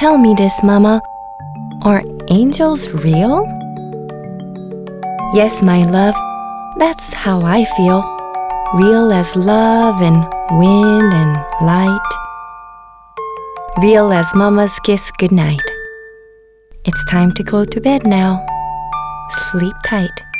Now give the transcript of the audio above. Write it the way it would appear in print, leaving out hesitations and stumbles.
Tell me this, Mama. Are angels real? Yes, my love, that's how I feel. Real as love and wind and light. Real as Mama's kiss goodnight. It's time to go to bed now. Sleep tight.